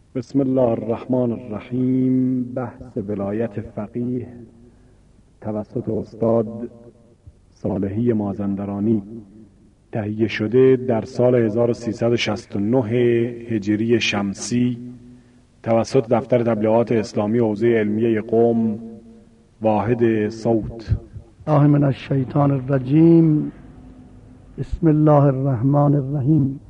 بسم الله الرحمن الرحیم. بحث ولایت فقیه توسط استاد صالحی مازندرانی تهیه شده در سال 1369 هجری شمسی توسط دفتر تبلیغات اسلامی حوزه علمیه قم واحد صوت. الله من الشیطان الرجیم. بسم الله الرحمن الرحیم.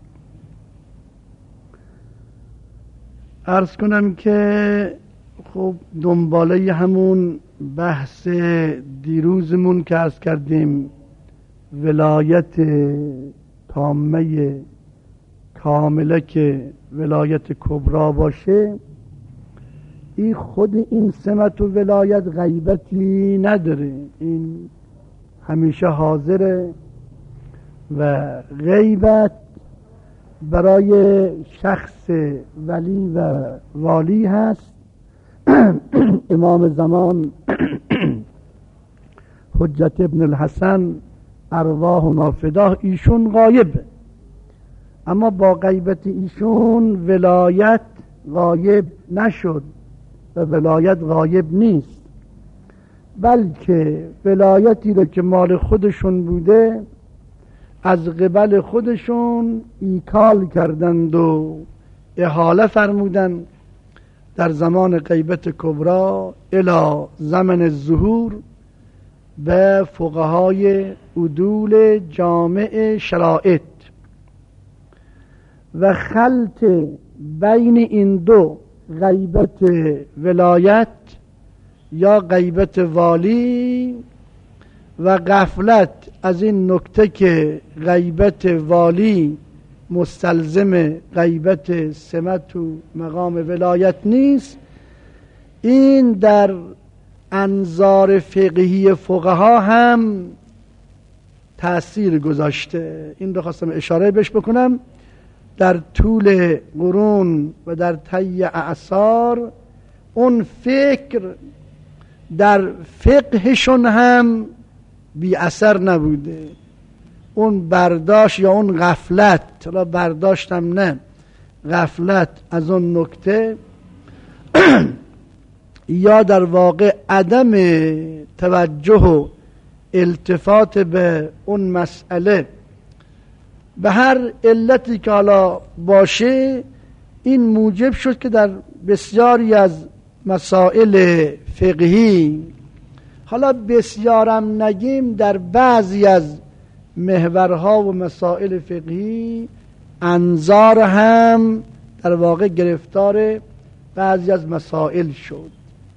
عرض کنم که خب دنباله همون بحث دیروزمون که عرض کردیم ولایت تامه کامله که ولایت کبرا باشه، این خود این سمت و ولایت غیبتی نداره، این همیشه حاضره و غیبت برای شخص ولی و والی هست. امام زمان حجت ابن الحسن ارواحنا فداه، ایشون غایبه، اما با غیبت ایشون ولایت غایب نشد و ولایت غایب نیست، بلکه ولایتی رو که مال خودشون بوده از قبل خودشون ایکال کردند و احاله فرمودند در زمان غیبت کبرا الی زمن الظهور به فقهای عدول جامع شرائط، و خلط بین این دو غیبت ولایت یا غیبت والی و غفلت از این نکته که غیبت والی مستلزم غیبت سمت و مقام ولایت نیست، این در انظار فقهی فقها هم تأثیر گذاشته. این رو خواستم اشاره بهش بکنم. در طول قرون و در طی اعصار اون فکر در فقهشون هم بی اثر نبوده، اون برداشت یا اون غفلت، حالا برداشتم نه، غفلت از اون نکته یا در واقع عدم توجه و التفات به اون مسئله به هر علتی که حالا باشه، این موجب شد که در بسیاری از مسائل فقهی، حالا بسیارم نگیم، در بعضی از محورها و مسائل فقهی انظار هم در واقع گرفتار بعضی از مسائل شد.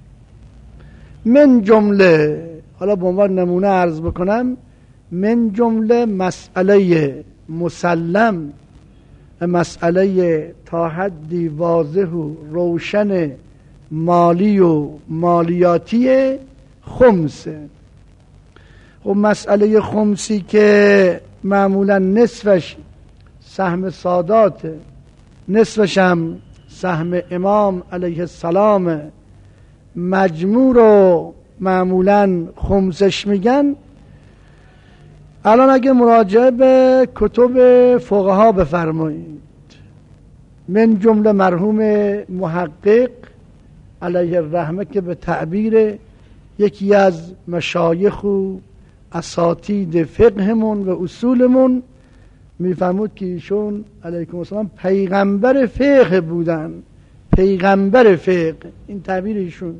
من جمله، حالا به عنوان نمونه عرض بکنم، من جمله مسئله مسلم، مسئله تا حدی واضح و روشن مالی و مالیاتی خمسه. خب مسئله خمسی که معمولا نصفش سهم ساداته، نصفش هم سهم امام علیه السلام، مجموع رو معمولا خمسش میگن. الان اگه مراجعه به کتب فقها بفرمایید، من جمله مرحوم محقق علیه الرحمه که به تعبیر یکی از مشایخ و اساتید فقهمون و اصولمون میفرمود که ایشون علیکم السلام پیغمبر فقه بودن، پیغمبر فقه، این تعبیر ایشون.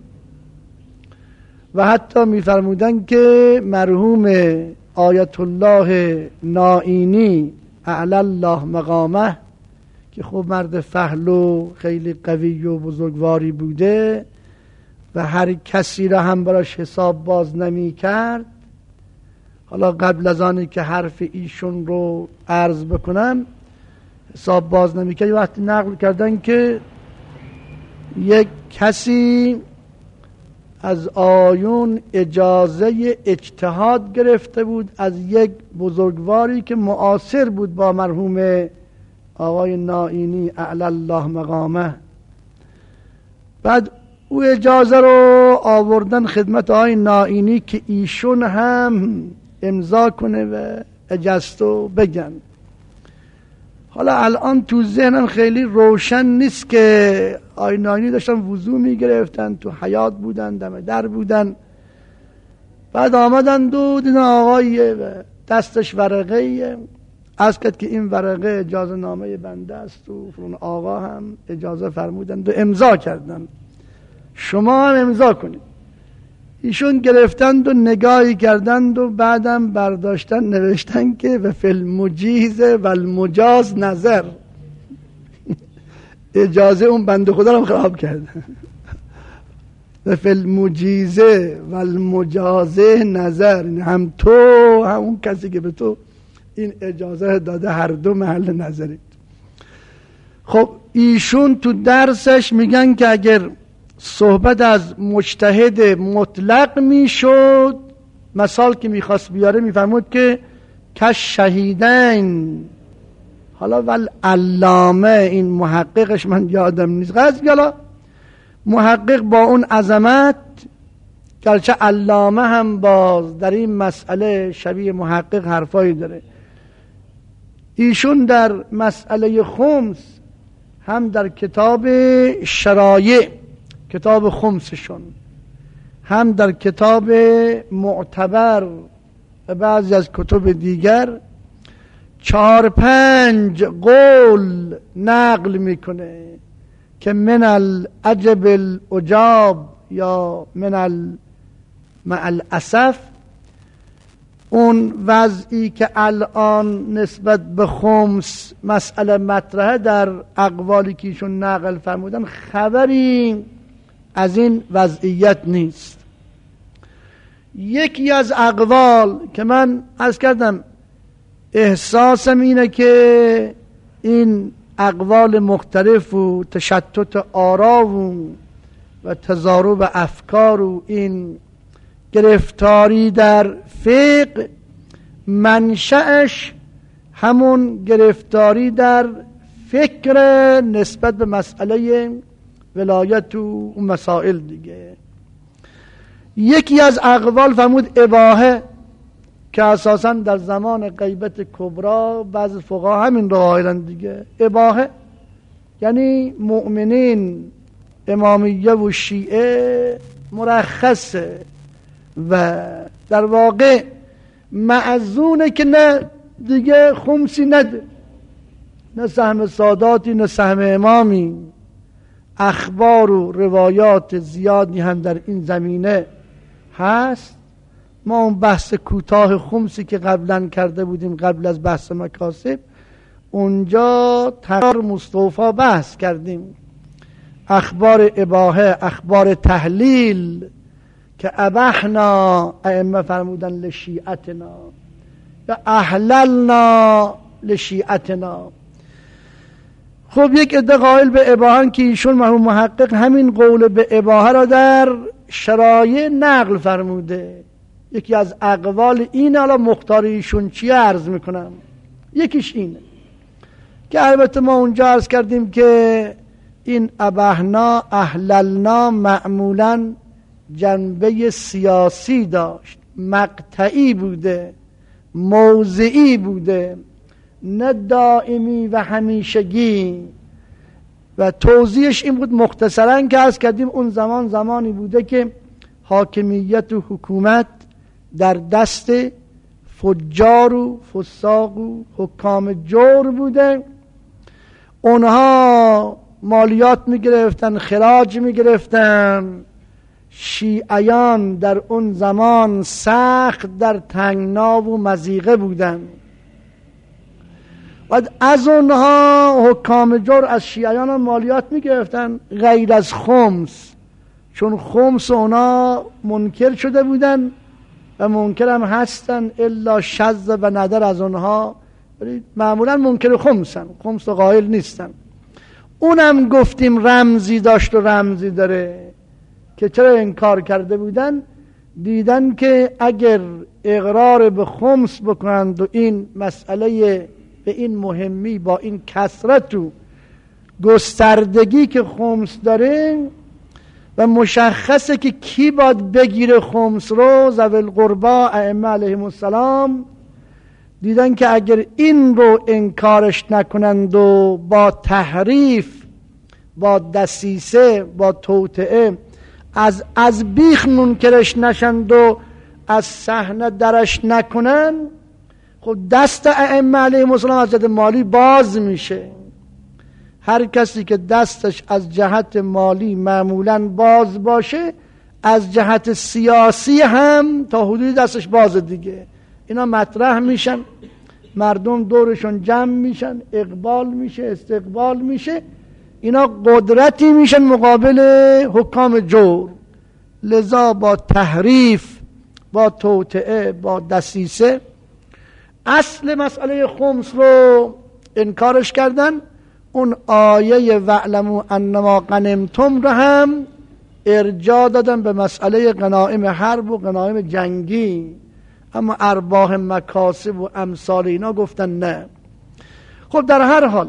و حتی میفرمودن که مرحوم آیت الله نائینی اعلی الله مقامه که خب مرد فحل و خیلی قوی و بزرگواری بوده و هر کسی را هم براش حساب باز نمی کرد. حالا قبل از آنی که حرف ایشون رو عرض بکنم، حساب باز نمی کرد. وقتی نقل کردن که یک کسی از آیون اجازه اجتهاد گرفته بود از یک بزرگواری که معاصر بود با مرحوم آقای نائینی اعلی الله مقامه. بعد او اجازه رو آوردن خدمت آقای نائینی که ایشون هم امضا کنه و اجازتو بگن. حالا الان تو ذهنم خیلی روشن نیست که آینانی داشتن وضو میگرفتن، تو حیاط بودن، دم در بودن، بعد آمدن دو دیدن آقای دستش ورقه، عرض کرد که این ورقه اجازه نامه بنده است و اون آقا هم اجازه فرمودند و امضا کردن، شما هم امضا کنید. ایشون گرفتند و نگاهی کردند و بعدم برداشتن نوشتن که و فی المجیز و المجاز نظر. اجازه اون بنده خدا رو خراب کرد. و فی المجیز و المجاز نظر، هم تو هم اون کسی که به تو این اجازه داده هر دو محل نظرید. خب ایشون تو درسش میگن که اگر صحبت از مجتهد مطلق میشد، مثال که میخواست بیاره میفرمود که کش شهیدین، حالا ول علامه، این محققش من یادم نیست، حالا محقق با اون عظمت، گرچه علامه هم باز در این مسئله شبیه محقق حرفایی داره، ایشون در مسئله خمس هم در کتاب شرایع، کتاب خمسشون، هم در کتاب معتبر و بعضی از کتب دیگر 4-5 قول نقل میکنه که من العجب العجاب یا مع الاسف، اون وضعی که الان نسبت به خمس مسئله مطرحه در اقوالی که ایشون نقل فرمودن خبری از این وضعیت نیست. یکی از اقوال که من عرض کردم احساسم اینه که این اقوال مختلف و تشتت آرا و تضارب افکار و این گرفتاری در فقه منشأش همون گرفتاری در فکر نسبت به مسئله ولایت و مسائل دیگه. یکی از اقوال فرمود اباحه، که اساسا در زمان غیبت کبرا بعض فقها همین رو قائلن دیگه، اباحه یعنی مؤمنین امامیه و شیعه مرخصه و در واقع معزونه که نه دیگه خمسی نده، نه سهم ساداتی نه سهم امامی. اخبار و روایات زیادی هم در این زمینه هست. ما اون بحث کوتاه خمسی که قبلا کرده بودیم قبل از بحث مکاسب، اونجا تقرار مستوفا بحث کردیم، اخبار اباحه، اخبار تحلیل که ابحنا ائمه فرمودن لشیعتنا یا احللنا لشیعتنا. خب یک عده قائل به اباحه که ایشون محقق همین قول به اباحه را در شرایع نقل فرموده. یکی از اقوال این، حالا مختار ایشون چیه عرض میکنم، یکیش اینه که البته ما اونجا عرض کردیم که این ابحنا احللنا معمولا جنبه سیاسی داشت، مقطعی بوده، موضعی بوده، نه دائمی و همیشگی. و توضیحش این بود مختصرا که عرض کردیم اون زمان زمانی بوده که حاکمیت و حکومت در دست فجار و فساق و حکام جور بوده. اونها مالیات میگرفتن، خراج میگرفتن. شیعیان در اون زمان سخت در تنگنا و مضیقه بودن. بعد از اونها حکام جور از شیعیان مالیات میگرفتن غیر از خمس، چون خمس اونا منکر شده بودن و منکر هم هستن، الا شذ و ندر از اونها معمولا منکر خمسن، خمس قائل نیستن. اونم گفتیم رمزی داشت و رمزی داره که چرا انکار کرده بودن، دیدن که اگر اقرار به خمس بکنند و این مسئله به این مهمی با این کثرت و گستردگی که خمس داره و مشخصه که کی باید بگیره خمس رو، ذوی القربا ائمه علیهم السلام، دیدن که اگر این رو انکارش نکنند و با تحریف، با دسیسه، با توطئه از بیخ منکرش نشند و از صحنه درش نکنن، خب دست ائمه علیهم السلام از جهت مالی باز میشه. هر کسی که دستش از جهت مالی معمولاً باز باشه، از جهت سیاسی هم تا حدودی دستش باز دیگه. اینا مطرح میشن، مردم دورشون جمع میشن، اقبال میشه، استقبال میشه، اینا قدرتی میشن مقابل حکام جور. لذا با تحریف، با توطئه، با دسیسه اصل مسئله خمس رو انکارش کردن. اون آیه وَاعْلَمُوا أَنَّمَا غَنِمْتُمْ رو هم ارجاع دادن به مسئله غنایم حرب و غنایم جنگی، اما ارباح مکاسب و امثال اینا گفتن نه. خب در هر حال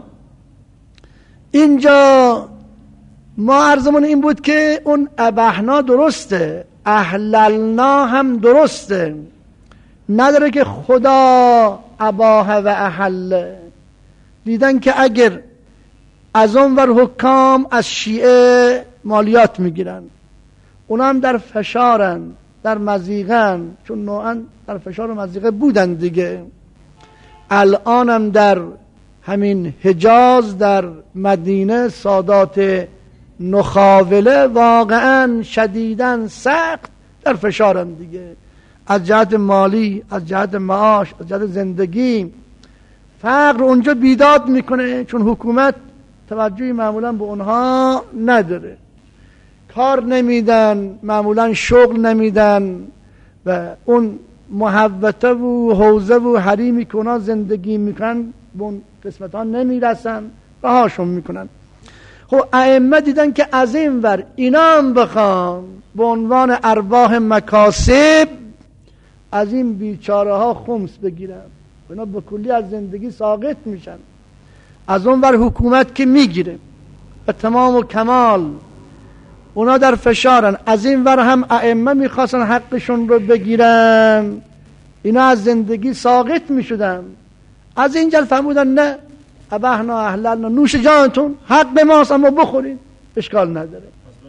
اینجا ما عرضمون این بود که اون ابحنا درسته، احللنا هم درسته، نداره که خدا اباح و احل. دیدن که اگر از اون ور حکام از شیعه مالیات میگیرن، اونا هم در فشارن، در مضیقن، چون نوعا در فشار و مضیقه بودن دیگه. الان هم در همین حجاز، در مدینه، سادات نخاوله واقعا شدیداً سخت در فشارن دیگه، از جهت مالی، از جهت معاش، از جهت زندگی. فقر اونجا بیداد میکنه، چون حکومت توجهی معمولا به اونها نداره، کار نمیدن، معمولا شغل نمیدن و اون محوطه و حوزه و حریمی که اونا زندگی میکنن به اون قسمت ها نمیرسن، رهاشون میکنن. خب ائمه دیدن که از این ور اینا هم بخوان به عنوان ارباح مکاسب از این بیچاره ها خمس بگیرن، اونا به کلی از زندگی ساقط میشن. از اون ور حکومت که میگیره به تمام و کمال، اونا در فشارن. از این ور هم ائمه میخواستن حقشون رو بگیرن، اینا از زندگی ساقط میشدن. از اینجا فهمودن نه، ابحنا احللنا، نوش جانتون، حق ماست اما بخورین، اشکال نداره.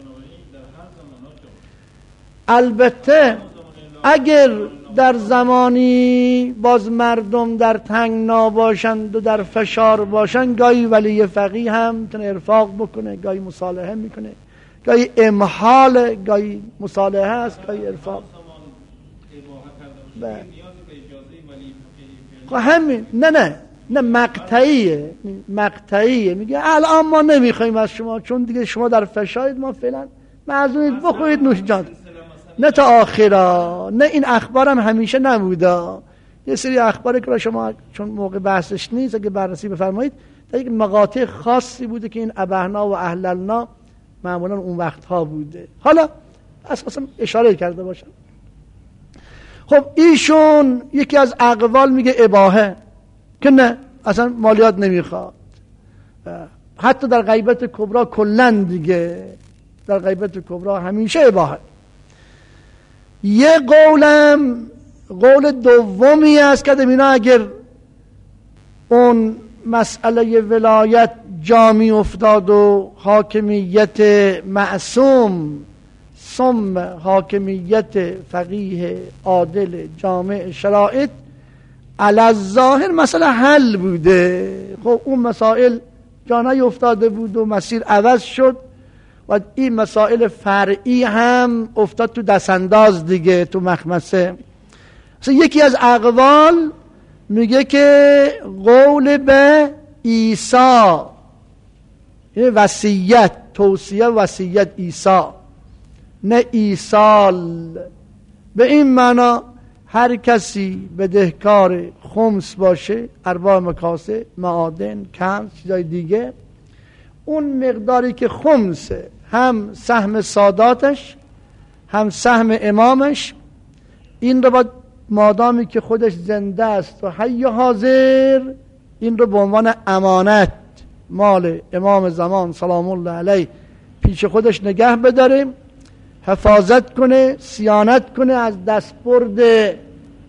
البته اگر در زمانی باز مردم در تنگنا باشند و در فشار باشند، گاهی ولی فقیه هم میتونه ارفاق بکنه، گاهی مصالحه میکنه، گاهی امحال، گاهی مصالحه است، گاهی ارفاق. خب همین نه مقطعیه میگه الان ما نمیخوایم از شما، چون دیگه شما در فشارید، ما فعلا معذورید، بخورید، نوش جان. نه تا آخرا، نه این اخبار هم همیشه نبودا. یه سری اخباری که شما چون موقع بحثش نیست اگه بررسی بفرمایید، در یک مقاطع خاصی بوده که این ابحنا و احللنا معمولا اون وقتها بوده. حالا اساسا اشاره کرده باشم. خب ایشون یکی از اقوال میگه اباحه، که نه اصلا مالیات نمیخواد، حتی در غیبت کبرا کلن دیگه، در غیبت کبرا همیشه اباحه. یه قولم قول دومی است که اینا اگر اون مسئله ولایت جا افتاد و حاکمیت معصوم ثم حاکمیت فقیه عادل جامع شرایط علی الظاهر مسئله حل بوده، خب اون مسائل جا نیفتاده بود و مسیر عوض شد و این مسائل فرعی هم افتاد تو دستانداز دیگه، تو مخمسه. یکی از اقوال میگه که قول به عیسی، یعنی وصیت، توصیه وصیت عیسی، نه ایصال. به این معنا هر کسی بدهکار خمس باشه، ارباح مکاسب، معادن، کنز، چیزای دیگه، اون مقداری که خمسه، هم سهم ساداتش هم سهم امامش، این رو باید مادامی که خودش زنده است و حی حاضر، این رو به عنوان امانت مال امام زمان سلام الله علیه پیش خودش نگه بداره، حفاظت کنه، صیانت کنه از دستبرد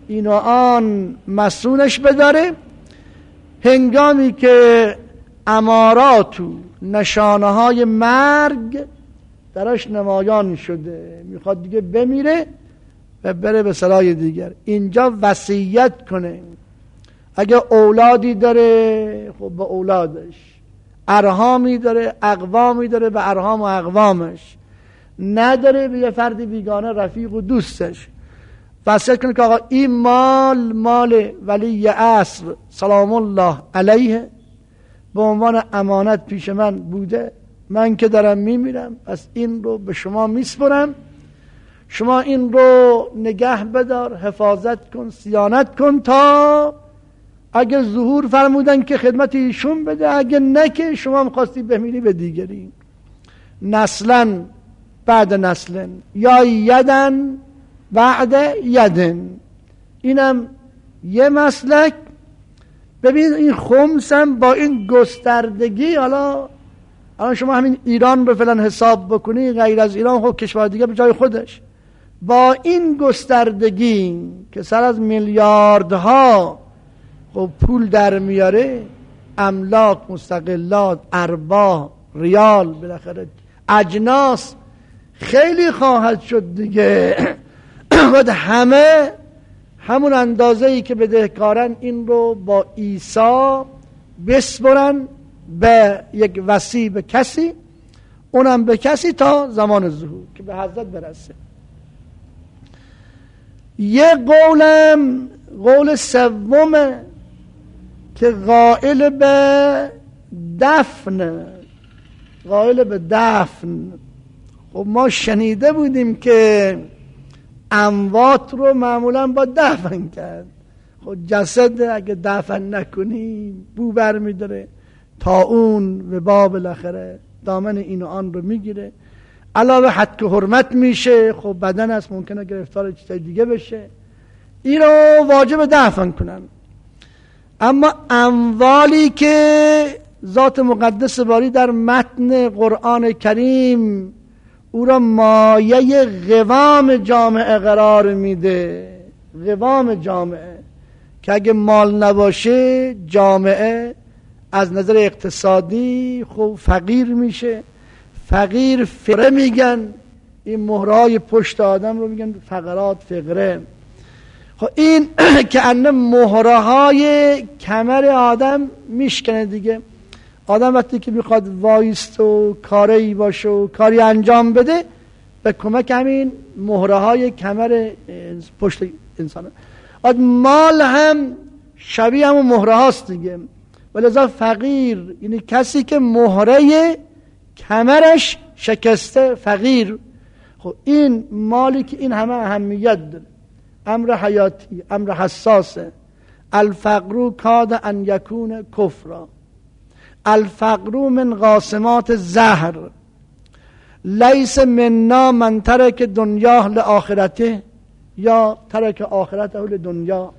این و آن مسونش بداره. هنگامی که امارات و نشانه های مرگ درش نمایان شده، میخواد دیگه بمیره و بره به سرای دیگر، اینجا وصیت کنه. اگه اولادی داره خب به اولادش، ارحامی داره، اقوامی داره به ارحام و اقوامش، نداره به یه فرد بیگانه رفیق و دوستش وصیت کنه که آقا این مال ولی عصر سلام الله علیه به عنوان امانت پیش من بوده، من که دارم میمیرم پس این رو به شما میسپرم، شما این رو نگه بدار، حفاظت کن، صیانت کن تا اگه ظهور فرمودن که خدمت ایشون بده، اگه نه که شما میخواستی بمیری به دیگری. نسلا بعد نسل یا یدن بعد یدن، اینم یه مسلک. ببین این خمس هم با این گستردگی، حالا شما همین ایران رو فعلا حساب بکنی، غیر از ایران خب کشور دیگه به جای خودش، با این گستردگی که سر از میلیاردها خب پول در میاره، املاک، مستقلات، ارباح، ریال، بالاخره اجناس خیلی خواهد شد دیگه. باید همون اندازه‌ای که بدهکارن این رو با عیسی بسپرن به یک وصی، به کسی، اونم به کسی تا زمان ظهور که به حضرت برسه. یه قول سومه که قائل به دفن. خب ما شنیده بودیم که اموات رو معمولا با دفن کرد. خب جسد اگه دفن نکنی بو بر میداره، طاعون وبا بالاخره دامن این و آن رو میگیره، علاوه حد که حرمت میشه، خب بدن هست ممکنه گرفتار چیزای دیگه بشه، این رو واجب دفن کنن. اما اموالی که ذات مقدس باری در متن قرآن کریم او را مایه قوام جامعه قرار میده، قوام جامعه، که اگه مال نباشه جامعه از نظر اقتصادی خب فقیر میشه. فقیر فقره میگن، این مهرهای پشت آدم رو میگن فقرات، فقره. خب این که انه مهرهای کمر آدم میشکنه دیگه. آدم وقتی که میخواد وایست و کاری باشه و کاری انجام بده به کمک همین مهرهای کمر پشت انسانه. مال هم شبیه همون مهره هاست دیگه. ولذا فقیر یعنی کسی که مهره کمرش شکسته، فقیر. خب این مالی که این همه اهمیت داره، امر حیاتی، امر حساسه. الفقر کاد ان یکون کفرا، الفقر من قاسمات زهر، لیس منا من ترک دنیا لآخرته یا ترک آخرته لدنیا،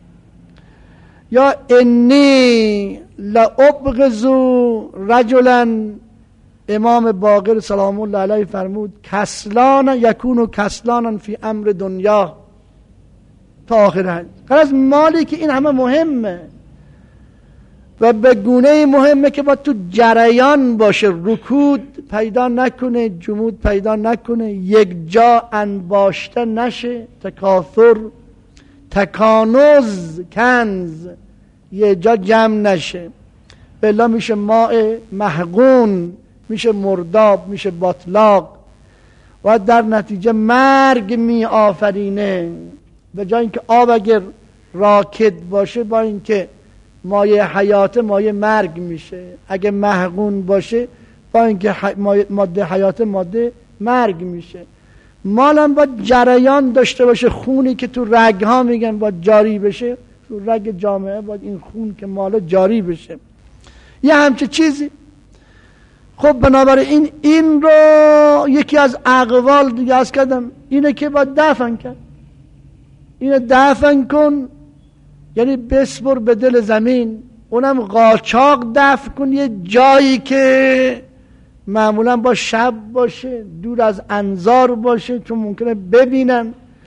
یا انی لابغض رجلا. امام باقر سلام الله علیه فرمود کسلان یکون کسلانا فی امر دنیا تا آخر. از مالی که این همه مهمه و به گونه مهمه که باید تو جریان باشه، رکود پیدا نکنه، جمود پیدا نکنه، یک جا انباشته نشه، تکاثر، تکانوز، کنز یه جا جمع نشه، بلا میشه ماء محقون، میشه مرداب، میشه باطلاق و در نتیجه مرگ می آفرینه. به جای اینکه آب اگر راکد باشه با اینکه مایه حیات مایه مرگ میشه، اگه محقون باشه با اینکه ماده حیات ماده مرگ میشه. مالم باید جریان داشته باشه، خونی که تو رگ ها میگن باید جاری بشه، تو رگ جامعه باید این خون که ماله جاری بشه، یه همچه چیزی. خب بنابراین این رو یکی از اقوال دیگه از کردم اینه که باید دفن کرد. اینو دفن کن یعنی بسپر به دل زمین، اونم قاچاق دفن کن، یه جایی که معمولا با شب باشه، دور از انظار باشه، چون ممکنه ببینن.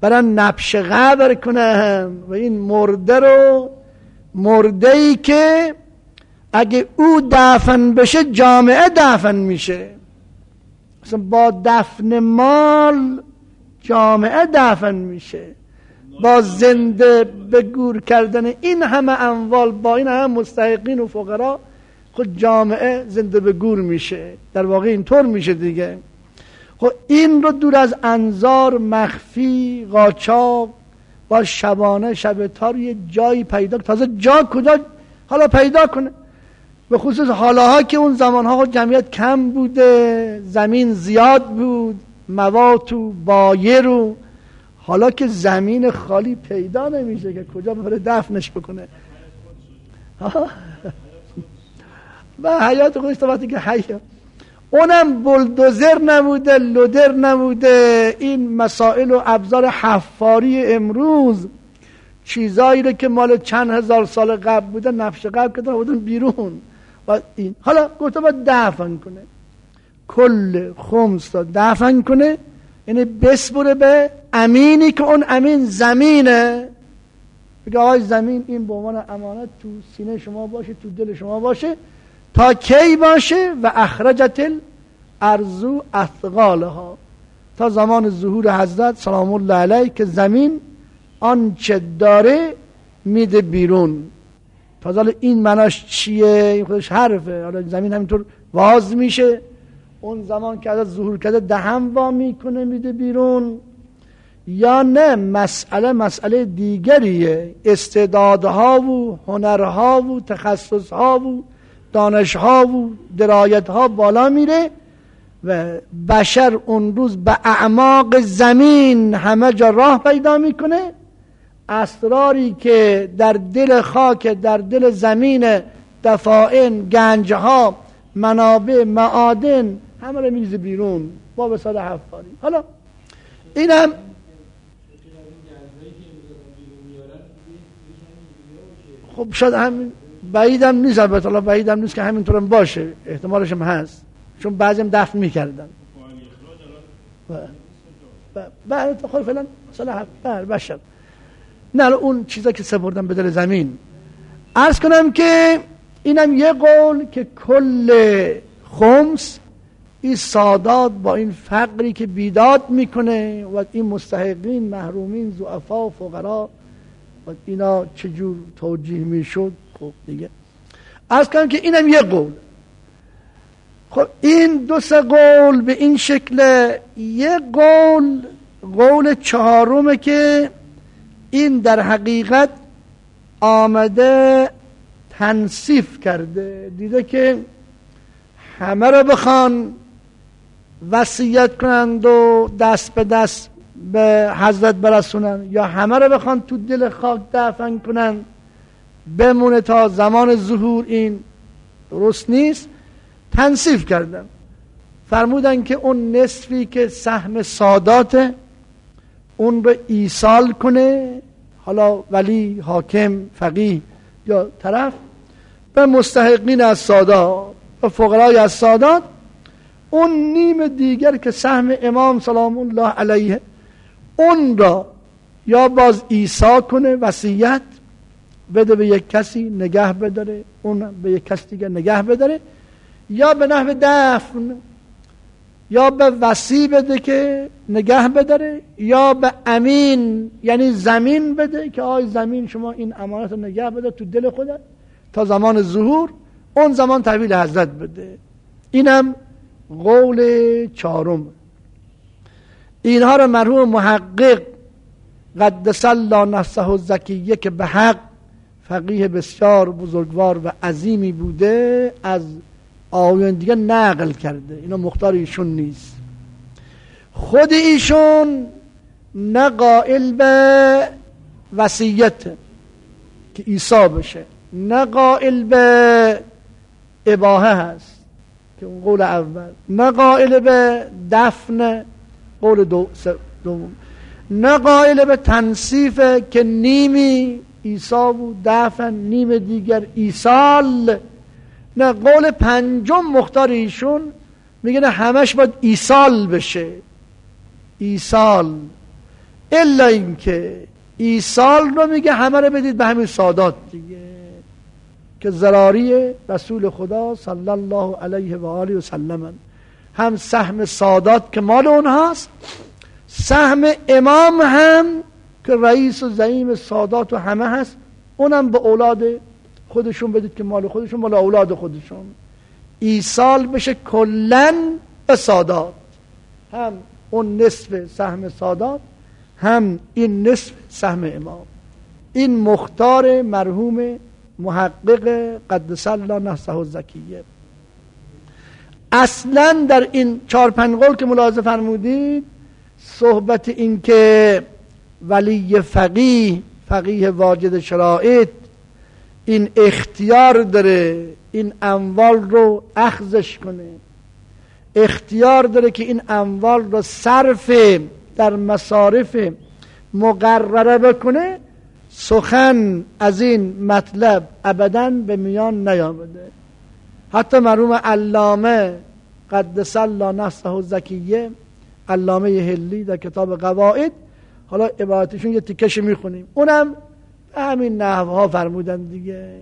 برن نبش قبر کنن و این مرده رو، مرده‌ای که اگه او دفن بشه جامعه دفن میشه، مثلا با دفن مال جامعه دفن میشه، با زنده به گور کردن این همه اموال با این همه مستحقین و فقرا خود جامعه زنده به گور میشه. در واقع اینطور میشه دیگه. خب این رو دور از انظار، مخفی، قاچاق با شبانه شب تار یه جایی پیدا، تازه جا کجا حالا پیدا کنه، به خصوص حالاها که اون زمانها جمعیت کم بوده، زمین زیاد بود، مواد و بایر و حالا که زمین خالی پیدا نمیشه که کجا ببره دفنش بکنه. و حیات خودش تا وقتی که حیات، اونم بلدوزر نبوده، لودر نبوده، این مسائل و ابزار حفاری امروز چیزایی رو که مال چند هزار سال قبل بوده نفش قبل کردن بودن بیرون. و این حالا گفته باید دفن کنه، کل خمس را دفن کنه، یعنی بسپره به امینی که اون امین زمینه، بگه آقای زمین این به عنوان امانت تو سینه شما باشه، تو دل شما باشه تا کی باشه؟ و اخرجت الارض اثقالها، تا زمان ظهور حضرت سلام الله علیه که زمین آنچه داره میده بیرون. تازه این معناش چیه؟ این خودش حرفه. حالا زمین همینطور واز میشه، اون زمان که حضرت ظهور کرده دهم وا میکنه میده بیرون، یا نه مسئله دیگریه، استعدادها و هنرها و تخصصها و دانشها و درایتها بالا میره و بشر اون روز به اعماق زمین همه جا راه پیدا میکنه، اسراری که در دل خاک، در دل زمین، دفائن، گنجها، منابع، معادن همه رو میریزه بیرون با وسایل حفاری. حالا این هم خب شاید همین بعیدم نیست، البته الله بعیدم نیست که همینطور هم باشه، احتمالش هم هست، چون بعضی هم دفن میکردن. بعد خود فعلا صلاح بشر نه اون چیزا که سپردن به دل زمین. عرض کنم که اینم یه قول که کل خمس این سادات با این فقری که بیداد میکنه و این مستحقین، محرومین، ضعفا، فقرا و اینا چجور توجیه میشد. خب دیگه عرض کنم که اینم یه قول. خب این دو سه قول به این شکل. یه قول چهارمه که این در حقیقت آمده تنصیف کرده، دیده که همه رو بخوان وصیت کنند و دست به دست به حضرت برسونن یا همه رو بخوان تو دل خاک دفن کنن بمونه تا زمان ظهور، این درست نیست. تنصیف کردن، فرمودن که اون نصفی که سهم ساداته اون رو ایصال کنه، حالا ولی، حاکم، فقیه یا طرف، به مستحقین از سادات و فقرای از سادات. اون نیم دیگر که سهم امام سلام الله علیه اون را یا باز ایصال کنه، وصیت بده به یک کسی نگه بداره، اون به یک کسی دیگر نگه بداره، یا به نحو دفن، یا به وصی بده که نگه بداره، یا به امین یعنی زمین بده که آی زمین شما این امانت رو نگه بده تو دل خودت تا زمان ظهور، اون زمان تحویل حضرت بده. اینم قول چهارم. اینها رو مرحوم محقق قدس الله نفسه الزکیه که به حق فقیه بسیار بزرگوار و عظیمی بوده از آیون دیگه نقل کرده، اینا مختار ایشون نیست. خود ایشون نه قائل به وصیت که عیسی بشه، نه قائل به اباحه هست که اون قول اول، نه قائل به دفن قول دوم، نه قائل به تنصیف که نیمی عیسی و دفن نیم دیگر ایصال، نه قول پنجم مختار ایشون میگه نه همش باید ایصال بشه. ایصال الا اینکه ایصال رو میگه همه رو بدید به همین سادات دیگه، که ضراری رسول خدا صلی الله علیه و آله و سلم، هم سهم سادات که مال اونهاست، سهم امام هم که رئیس و زعیم سادات و همه هست، اونم به اولاد خودشون بدید که مال خودشون، مال اولاد خودشون. ایصال بشه کلن به سادات، هم اون نصف سهم سادات، هم این نصف سهم امام. این مختار مرحوم محقق قدس الله نفسه الزکیه. اصلا در این 4-5 قول که ملاحظه فرمودید، صحبت این که ولی فقیه واجد شرایط این اختیار داره این اموال رو اخذش کنه، اختیار داره که این اموال رو صرف در مصارف مقرره بکنه، سخن از این مطلب ابداً به میان نیامده. حتی مرحوم علامه قدس الله نفسه الزکیه، علامه هلی، در کتاب قواعد، حالا عبارتشون یه تیکش میخونیم، اونم به همین نحوها فرمودن دیگه.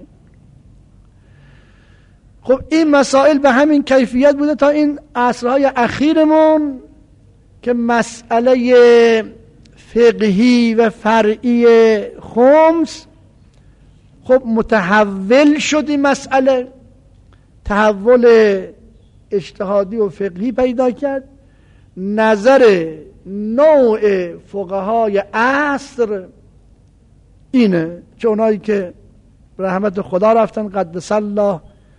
خب این مسائل به همین کیفیت بوده تا این عصرهای اخیرمون که مسئله فقهی و فرعی خمس خب متحول شد. این مسئله تحول اجتهادی و فقهی پیدا کرد. نظر نوع فقهای عصر اینه که اونایی که رحمت خدا رفتن قدس الله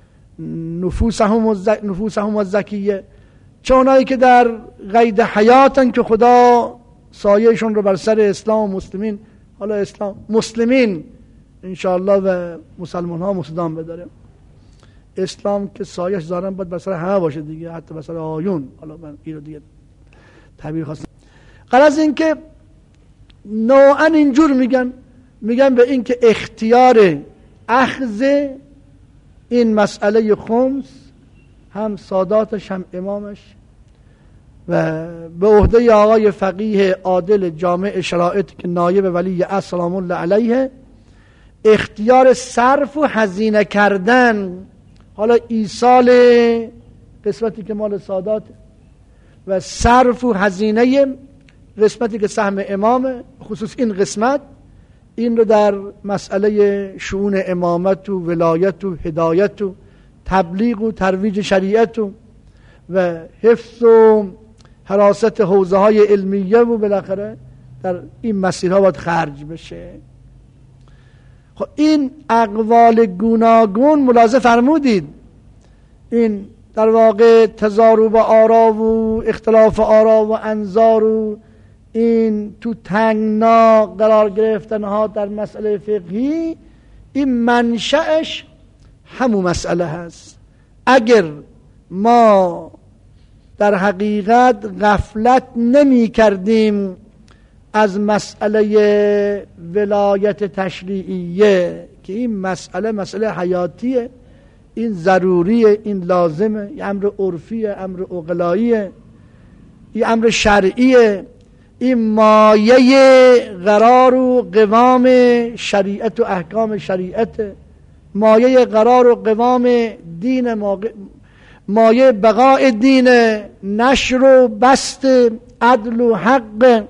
نفوسهم الزکیه، چه اونایی که در قید حیاتن که خدا سایهشون رو بر سر اسلام و مسلمین، حالا اسلام مسلمین انشاءالله و مسلمان ها مصدام بداره. اسلام که سایهش ظاهرا باید بر سر همه باشه دیگه، حتی بر سر آیون. حالا من این رو دیگه تعبیر خواستم. غرض این که نوعا اینجور میگن به این که اختیار اخذ این مسئله خمس هم ساداتش هم امامش و به عهده آقای فقیه عادل جامع شرائط که نایب ولی سلام الله علیه، اختیار صرف و هزینه کردن، حالا ایصال قسمتی که مال سادات و صرف و هزینه قسمتی که سهم امامه، خصوص این قسمت، این رو در مسئله شؤون امامت و ولایت و هدایت و تبلیغ و ترویج شریعت و حفظ و حراست حوزه های علمیه و بالاخره در این مسیرها باید خرج بشه. خب این اقوال گوناگون ملاحظه فرمودید، این در واقع تضارب آرا و اختلاف آرا و انظار و این تو تنگنا قرار گرفتن ها در مسئله فقهی، این منشأش همون مسئله هست. اگر ما در حقیقت غفلت نمی کردیم از مسئله ولایت تشریعیه که این مسئله حیاتیه، این ضروریه، این لازمه، این امر عرفیه، امر عقلاییه، این امر شرعیه، این مایه قرار و قوام شریعت و احکام شریعت، مایه قرار و قوام دین، مایه بقاء دین، نشر و بست عدل و حق،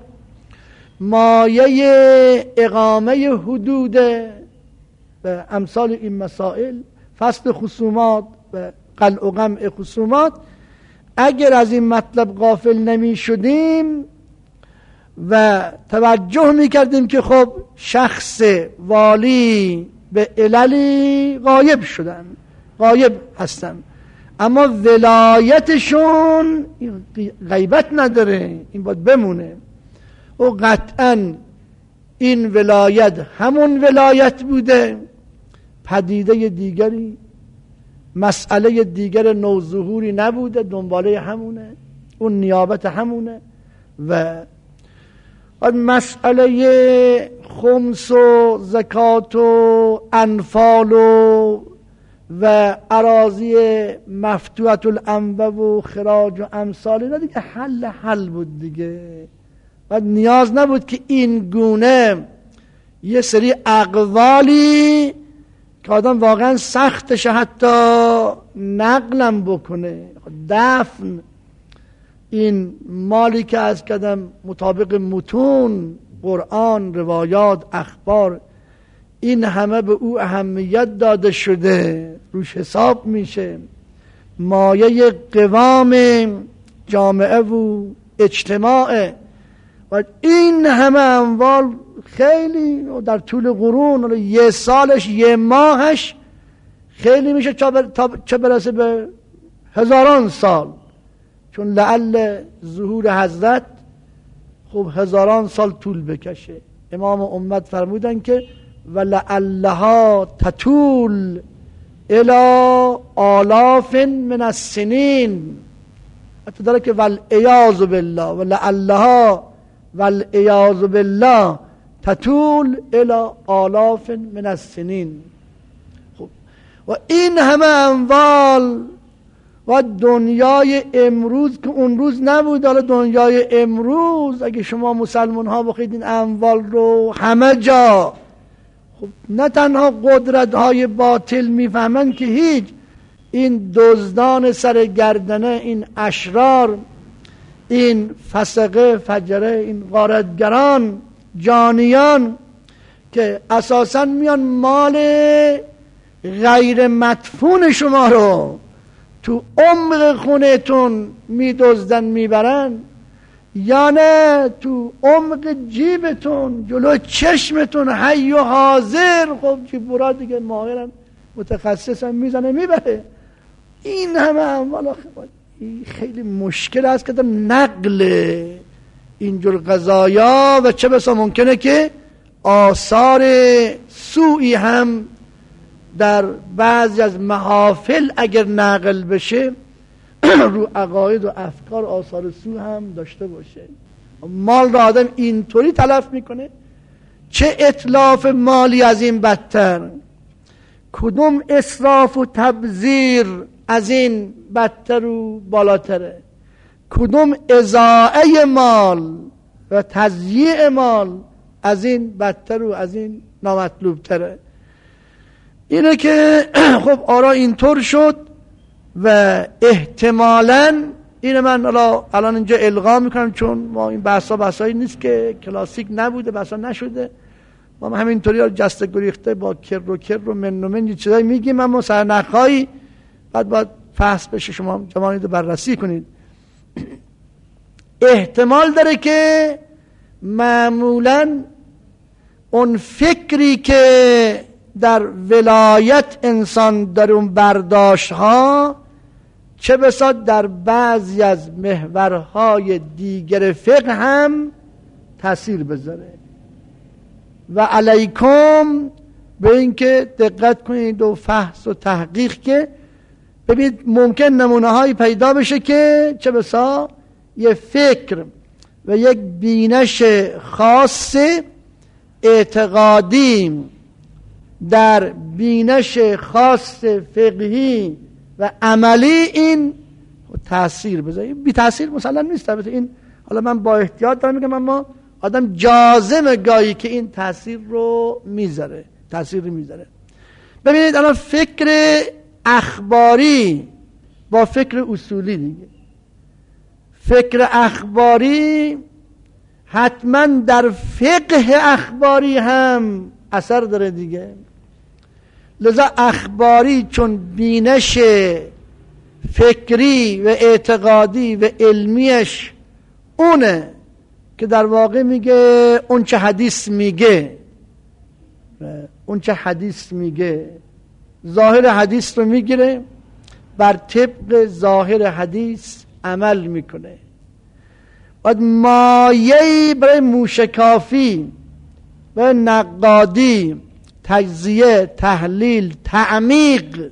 مایه اقامه حدود و امثال این مسائل، فصل خصومات و قلع و قمع خصومات. اگر از این مطلب غافل نمی شدیم و توجه می کردیم که خب شخص والی به عللی غایب شدن، غایب هستن، اما ولایتشون غیبت نداره، این باید بمونه و قطعا این ولایت همون ولایت بوده، پدیده دیگری، مسئله دیگر نوظهوری نبوده، دنباله همونه، اون نیابت همونه. و مسئله خمس و زکات و انفال و اراضی مفتوحة الانبه و خراج و امثال اینا دیگه حل بود دیگه. و نیاز نبود که این گونه یه سری اقوالی که آدم واقعا سختشه حتی نقلم بکنه، دفن این مالی که از کدم مطابق متون قرآن، روایات، اخبار، این همه به او اهمیت داده شده، روش حساب میشه، مایه قوام جامعه و اجتماع، و این همه اموال خیلی در طول قرون، یه سالش یه ماهش خیلی میشه چه برسه به هزاران سال، چون لعل ظهور حضرت خب هزاران سال طول بکشه. امام امت فرمودن که ولعلها تطول الی آلاف من السنین، حتی داره که والعیاذ بالله والعیاذ بالله تطول الی آلاف من السنین. خب و این همه اموال و دنیای امروز که اون روز نبود، حالا دنیای امروز اگه شما مسلمان ها بخواید این اموال رو همه جا، خب نه تنها قدرت های باطل میفهمن که هیچ، این دزدان سر گردنه، این اشرار، این فسقه فجره، این غارتگران، جانیان که اساسا میان مال غیر مدفون شما رو تو عمق خونتون میدزدن میبرن، یا نه تو عمق جیبتون جلو چشمتون حی و حاضر، خب جیبورا دیگه ماهرن متخصصن میزنه میبره. این همه اموال خیلی مشکل است که در نقل اینجور قضایا، و چه بسا ممکنه که آثار سوئی هم در بعضی از محافل اگر نقل بشه رو عقاید و افکار آثار سو هم داشته باشه. مال را آدم اینطوری تلف میکنه، چه اتلاف مالی از این بدتر، کدوم اسراف و تبذیر از این بدتر و بالاتره، کدوم اضاعه مال و تضییع مال از این بدتر و از این نامطلوب تره. اینه که خب آرا اینطور شد و احتمالاً اینه من الان اینجا القا میکنم، چون ما این بحثایی نیست که کلاسیک نبوده، بحثا نشده، ما همینطوری جسته گریخته با کر و من یه چیزایی میگیم، اما سرنخهایی بعد باید فحص بشه، شما جوانید رو بررسی کنید. احتمال داره که معمولاً اون فکری که در ولایت انسان در اون برداشت ها، چه بسا در بعضی از محورهای دیگر فقه هم تأثیر بذاره. و علیکم به این که دقت کنید و فحص و تحقیق، که ببینید ممکن نمونه هایی پیدا بشه که چه بسا یه فکر و یک بینش خاص اعتقادی در بینش خاص فقهی و عملی این تأثیر بذاره. بی تأثیر مثلا نیست البته، این حالا من با احتیاط دارم میگم، اما آدم جازمه گاهی که این تأثیر رو میذاره، تأثیر رو میذاره. ببینید الان فکر اخباری با فکر اصولی دیگه، فکر اخباری حتما در فقه اخباری هم اثر داره دیگه. لذا اخباری چون بینش فکری و اعتقادی و علمیش اونه که در واقع میگه اون چه حدیث میگه، اون چه حدیث میگه، ظاهر حدیث رو میگیره، بر طبق ظاهر حدیث عمل میکنه. بعد مایه‌ای برای موشکافی و نقادی، تجزیه، تحلیل، تعمیق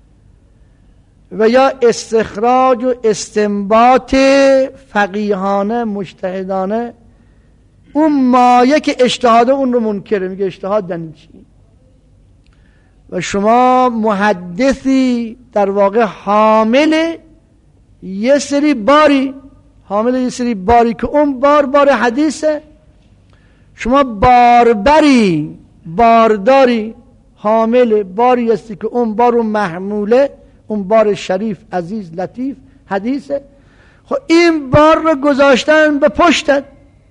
و یا استخراج و استنباط فقیهانه مجتهدانه، اون مایه که اجتهاده اون رو منکره، میگه اجتهاد یعنی چی؟ و شما محدثی در واقع حامل یه سری باری، حامل یه سری باری که اون بار حدیثه، شما بارداری حامل باری هستی که اون بار اون محموله، اون بار شریف عزیز لطیف حدیثه. خب این بار رو گذاشتن به پشتت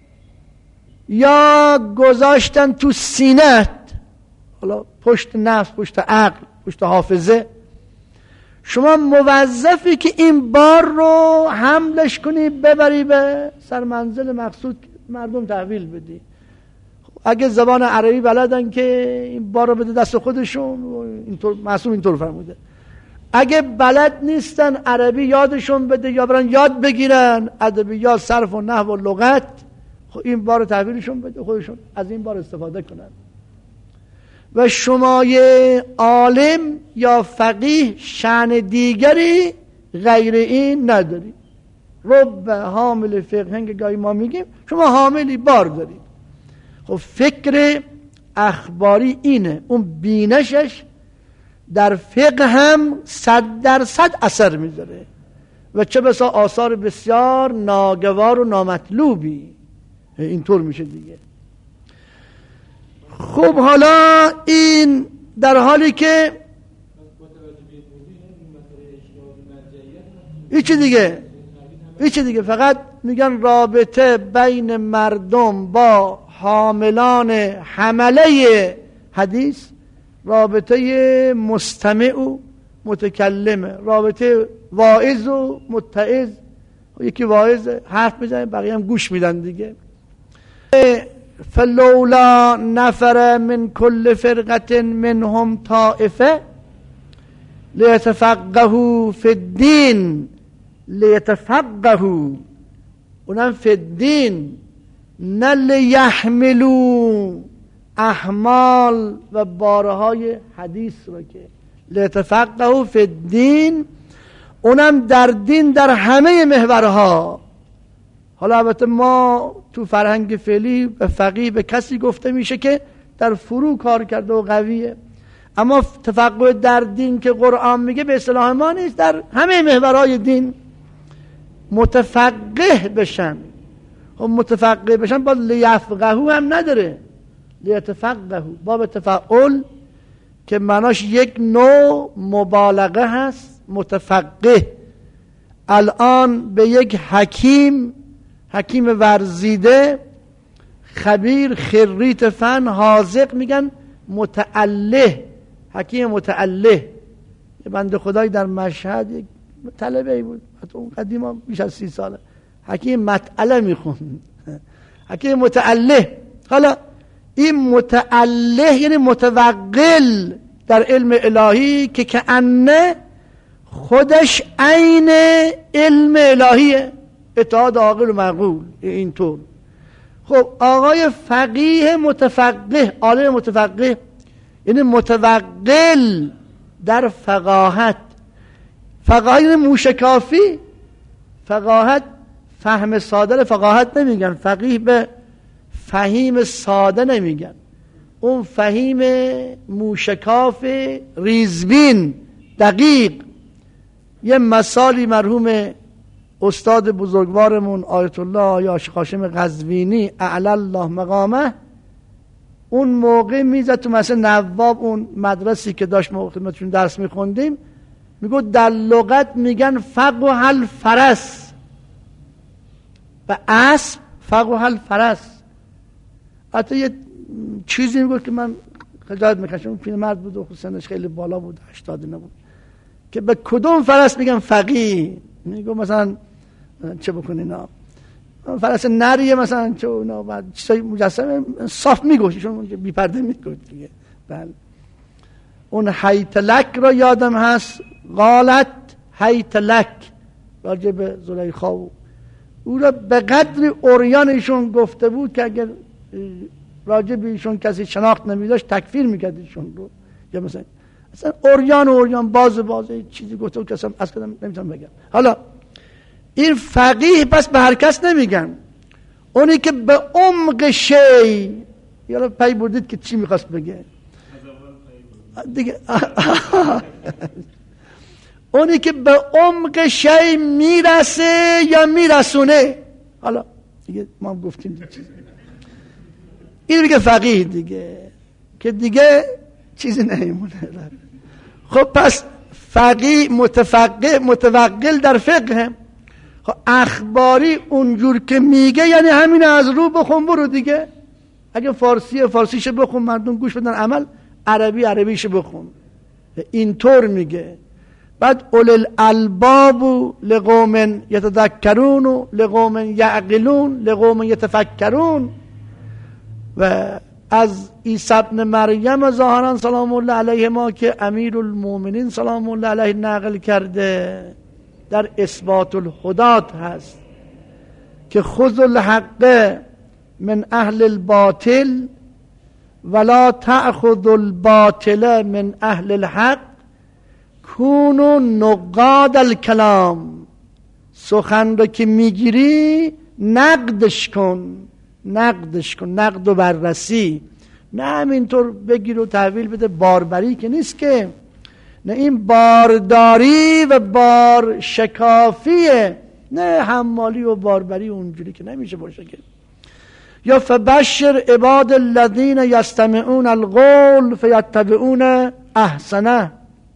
یا گذاشتن تو سینت، حالا پشت نفس، پشت عقل، پشت حافظه، شما موظفی که این بار رو حملش کنی ببری به سرمنزل مقصود، مردم تحویل بدی. اگه زبان عربی بلدن که این بار رو بده دست خودشون، اینطور معصوم اینطور فرموده. اگه بلد نیستن عربی یادشون بده یا برن یاد بگیرن ادبیات، صرف و نحو و لغت، خب این بار رو تحویلشون بده، خودشون از این بار استفاده کنن. و شما یه عالم یا فقیه شأن دیگری غیر این نداری. رب حامل فقه که گاهی ما میگیم، شما حاملی بار دارید. خب فکر اخباری اینه، اون بینشش در فقه هم 100% اثر میذاره و چه بسا آثار بسیار ناگوار و نامطلوبی اینطور میشه دیگه. خب حالا این در حالی که هیچ دیگه فقط میگن رابطه بین مردم با حاملان حمله حدیث رابطه مستمع و متکلمه، رابطه واعظ و متعظ. یکی واعظ حرف میزنه بقیه هم گوش میدن دیگه. فلولا نفر من كل فرقة منهم طائفه لیتفقهوا فی الدین، لیتفقهوا اونم فی الدین، نه لیحملوا احمال و بارهای حدیث رو، که لیتفقهوا فی الدین اونم در دین در همه محورها. حالا البته ما تو فرهنگ فعلی به فقیه به کسی گفته میشه که در فرو کار کرده و قویه، اما تفقه در دین که قرآن میگه به اصطلاح ما نیست، در همه محورهای دین متفقه بشن. خب متفقه بشن باز لیفقهو هم نداره، لیتفقهو باب تفعول که معناش یک نوع مبالغه هست. متفقه الان به یک حکیم ورزیده، خبیر، خریت فن، حاذق میگن متعله. حکیم متعله. یه بنده خدایی در مشهد یک طلبه بود، حتی اون قدیما بیش از 30 ساله، حکیم متعله میخوند، حکیم متعله. حالا این متعله یعنی متوقل در علم الهی که کأنه خودش عین علم الهیه، اتحاد عاقل و معقول اینطور. خب آقای فقیه متفقه، عالم متفقه یعنی متوقل در فقاهت. فقاهت یعنی موشکافی. فقاهت فهم ساده فقاهت نمیگن، فقیه به فهیم ساده نمیگن، اون فهیم موشکاف ریزبین دقیق. یه مثالی مرحوم استاد بزرگوارمون آیت الله یا عاشق هاشم قزوینی اعلی الله مقامه اون موقع میزد تو مثلا نواب، اون مدرسی که داشت ما خدمتشون درس میخوندیم، میگو در لغت میگن فقه الفرس و اسب فقه الفرس. حتی یه چیزی میگو که من خجالت میکشم، اون پیرمرد بود و سنش خیلی بالا بود، 80 نبود، که به کدوم فرس میگن فقیه. میگو مثلا چه بکنین فرس نریه مثلا چه اونا بعد چیزای مجسمه صاف میگوششون بی پرده میگوش دیگه. بله اون حیتلک را یادم هست، قالت حیتلک راجع به زلیخا او را به قدر اوریان ایشون گفته بود که اگر راجع به ایشون کسی شناخت نمیداشت تکفیر میکرد ایشون رو. یا مثلا اوریان باز چیزی گفته بود که اصلا از کدام نمیتونم بگم. حالا این فقیه پس به هر کس نمیگن، اونی که به عمق شی، یالا پی بردید که چی میخواست بگه دیگه. اونی که به عمق شی میرسه یا میرسونه. حالا دیگه ما هم گفتیم دیگه چیز این دیگه فقیه دیگه که دیگه چیزی نمیمونه. خب پس فقیه متوقل در فقه. خب اخباری اونجور که میگه یعنی همین از رو بخون برو دیگه. اگه فارسیشو بخون مردم گوش بدن، عمل عربیشو بخون. اینطور میگه. بعد اول الالباب لقوم یتذکرون لقوم یعقلون لقوم یتفکرون. و از عیسی ابن مریم ظاهرا سلام الله علیه ما که امیرالمومنین سلام الله علیه نقل کرده در اثبات الهدات هست که خذ الحق من اهل الباطل ولا تأخذ الباطل من اهل الحق کونوا نقاد الکلام. سخن رو که میگیری نقدش کن، نقد و بررسی. نه همینطور بگیر و تحویل بده. باربری که نیست که، نه این بارداری و بار شکافیه، نه حمالی و باربری اونجوری که نمیشه باشه که. یا فبشر عباد الذین یستمعون القول فیتبعون احسنه.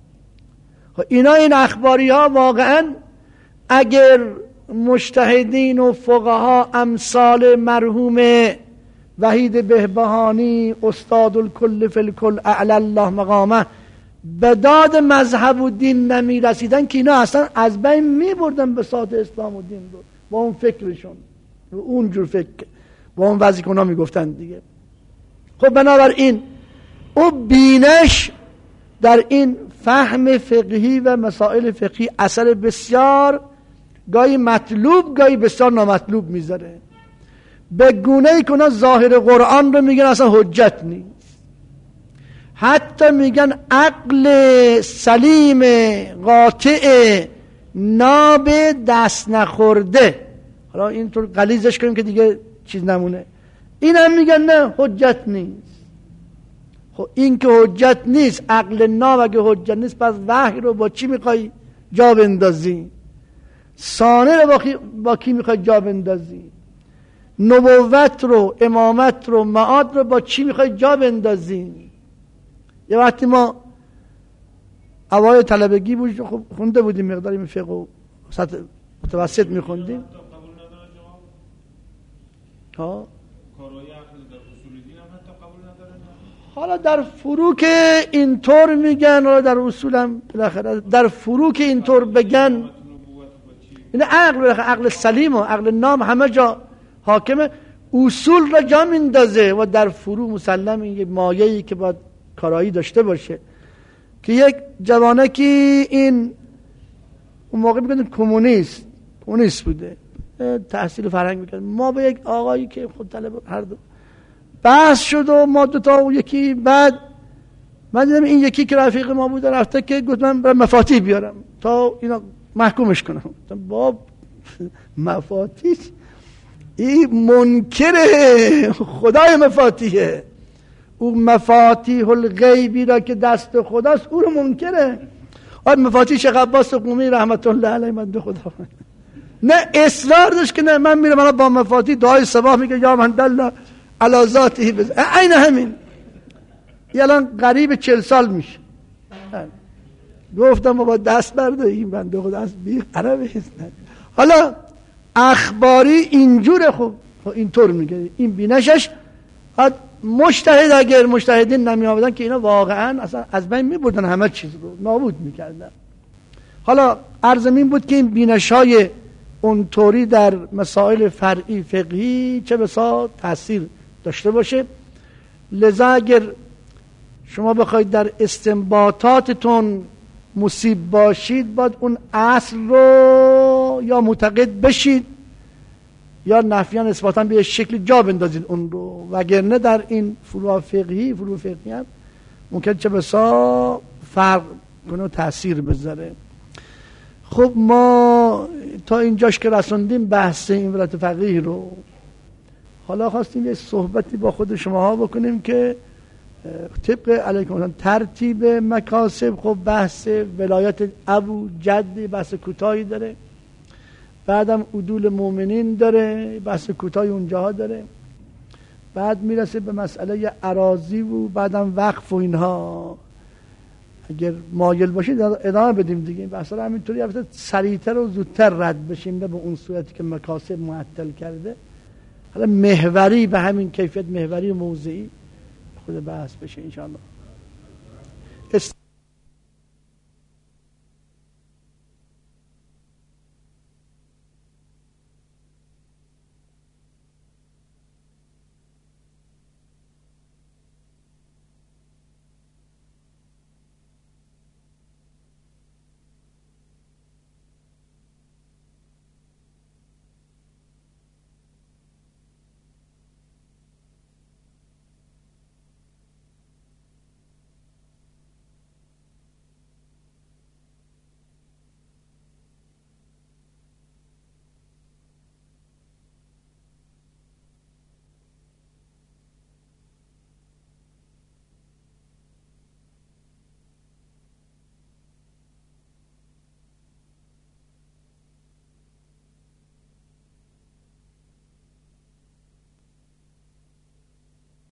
اینا این اخباری ها واقعا اگر مجتهدین و فقها امثال مرحوم وحید بهبهانی استاد الکل فی الکل اعلی الله مقامه به داد مذهب و دین نمی رسیدن که اینا اصلا از بین می بردن به ساعت اسلام و دین رو با اون فکرشون، اونجور فکر با اون وضعی که اونا می گفتن دیگه. خب بنابراین او بینش در این فهم فقهی و مسائل فقهی اثر بسیار گاهی مطلوب گاهی بسیار نامطلوب میذاره. به گونه‌ای که اونا ظاهر قرآن رو میگن اصلا حجت نیست. حتی میگن عقل سلیم قاطع ناب دست نخورده. حالا اینطور غلیظش کنیم که دیگه چیز نمونه. این هم میگن نه حجت نیست. خب این که حجت نیست، عقل ناب اگه حجت نیست، پس وحی رو با چی میخوای جا بندازی؟ سانه رو با کی میخوای جا بندازی؟ نبوت رو، امامت رو، معاد رو با چی میخوای جا بندازی؟ یه وقتی ما اوایل طلبگی بود خونده بودیم مقداری فقه و سطح متوسط میخوندیم. ها حالا در فروع که اینطور میگن، حالا در اصول هم بالاخره در فروع که اینطور بگن، این عقل سلیم و عقل نام همه جا حاکمه، اصول را جا میندازه و در فروع مسلم این یه مایه‌ای که باید کارایی داشته باشه. که یک جوانکی این اون موقع میگن کمونیست بوده، تحصیل فرهنگ میکرد. ما به یک آقایی که خود طلب هر دو بحث شد و ما دوتا و یکی، بعد من دیدم این یکی که رفیق ما بوده رفته که گفت من برای مفاتیح بیارم تا اینا محکومش کنم. باب مفاتیح این منکره خدای مفاتیحه، او مفاتیح الغیبی را که دست خداست او رو منکره. مفاتیح شیخ عباس قمی رحمت الله علیه بنده خدا نه اصرار داشت که نه من میرم من با مفاتیح دعای صباح میگه یا من دل علی ذاته بزن. عین همین الان قریب 40 سال میشه. گفتم با دست برده این بنده خدا از بی عربه. حالا اخباری اینجوره. خب اینطور میگه این بینشش. مجتهد اگر مجتهدین نمی آمدن که اینا واقعا اصلا از بین میبردن، همه چیز رو نابود میکردن. حالا عرض این بود که این بینش‌های اونطوری در مسائل فرعی فقهی چه بسا تاثیر داشته باشه. لذا اگر شما بخواید در استنباطاتتون مصیب باشید، باید اون اصل رو یا معتقد بشید یا نفیان اثباتا به شکل جا بندازید اون رو، وگرنه در این فروع فقهی هم ممکن چه بسا فرق کنه و تأثیر بذاره. خب ما تا اینجاش که رسوندیم بحث این ولایت فقیه رو، حالا خواستیم یه صحبتی با خود شما ها بکنیم که طبق علیکم ترتیب مکاسب. خب بحث ولایت ابو جد بحث کوتاهی داره، بعدم عدول مؤمنین داره بحث کوتاهی اونجاها داره، بعد میرسه به مسئله اراضی و بعدم وقف و اینها. اگر مایل باشید ادامه بدیم دیگه، بحث رو همینطوری البته سریعتر و زودتر رد بشیم به اون صورتی که مکاسب معطل کرده. حالا محوری به همین کیفیت محوری و موضعی خود بحث بشه انشاءالله.